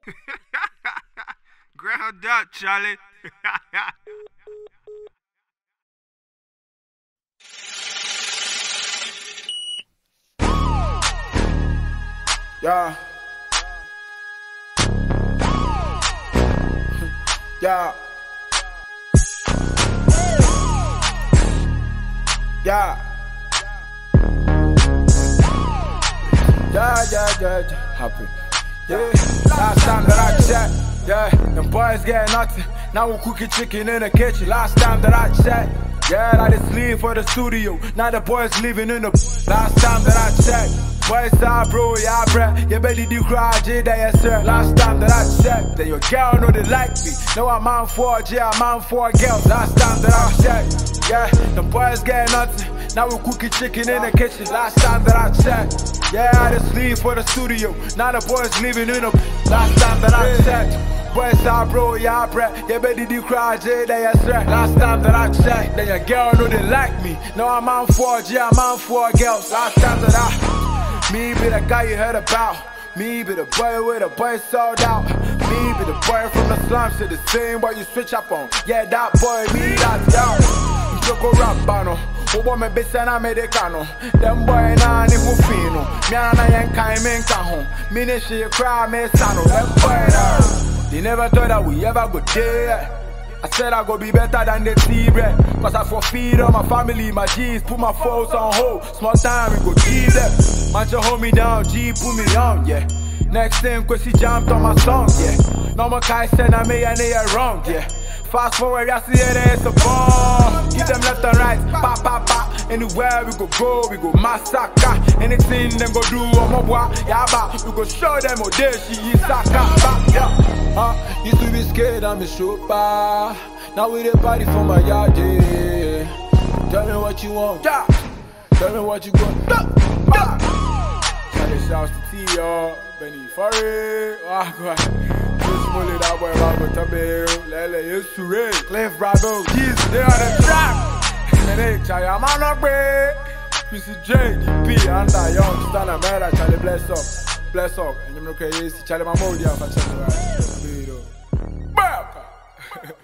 Ground up, Charlie. Yeah. Yeah. Yeah. Happy. Yeah. Last time that I checked, yeah, them boys get nothing. Now we cooking chicken in the kitchen. Last time that I checked, yeah, I just leave for the studio. Now the boys living in the. Last time that I checked, boys are bro, yeah, bruh. You better do cry, J, yes, sir. Last time that I checked, then your girl know they like me. No, I'm on 4G, I'm on 4 girls. Last time that I checked, yeah, the boys get nothing. Now we cooking chicken in the kitchen. Last time that I checked, yeah, I just leave for the studio. Now the boys living in the. Last time that I checked, boys are bro, yeah, bruh. You better do cry, J, yes, sir. Last time that I checked, then your girl know they like me. No, I'm on 4G, I'm on 4 girls. Last time that me be the guy you heard about. Me be the boy with the boy sold out. Me be the boy from the slums, to the same boy you switch up on. Yeah, that boy, me, that's y'all. Joko Rapano, Ubo me besana americano. Them boy na ni mufino. Miana yankai menka home. Mini she cry me sano. Them boy na. They never thought that we ever go there. I said I go be better than the T-Bread. Cause I for feed on my family, my G's, put my foes on hold. Small time, we go keep them. Man, you hold me down, G, put me on, yeah. Next thing, cause she jumped on my song, yeah. No more guys said I made a wrong, yeah. Fast forward, I see it as a ball. Give them left and right, pa pa pa. Anywhere we go massacre. Anything them go do on my boy, yeah, ba. We go show them how they she is saka, yeah. Used to be scared, I'm a shooter. Now we the party for my yard, yeah. Tell me what you want, yeah. Tell me what you want, yeah. Charlie shouts to T.O. Benny Furry, just mullet that boy Bravo Tabeo, Lele Yusure, Cliff Bravo, G's, they on the track. And then Charlie, I'm on the way. Mr. J, DP, Anda, Young, Stan, Amera, Charlie, bless up. And you're okay, Charlie, my mode, yeah, for Charlie, right? Bam!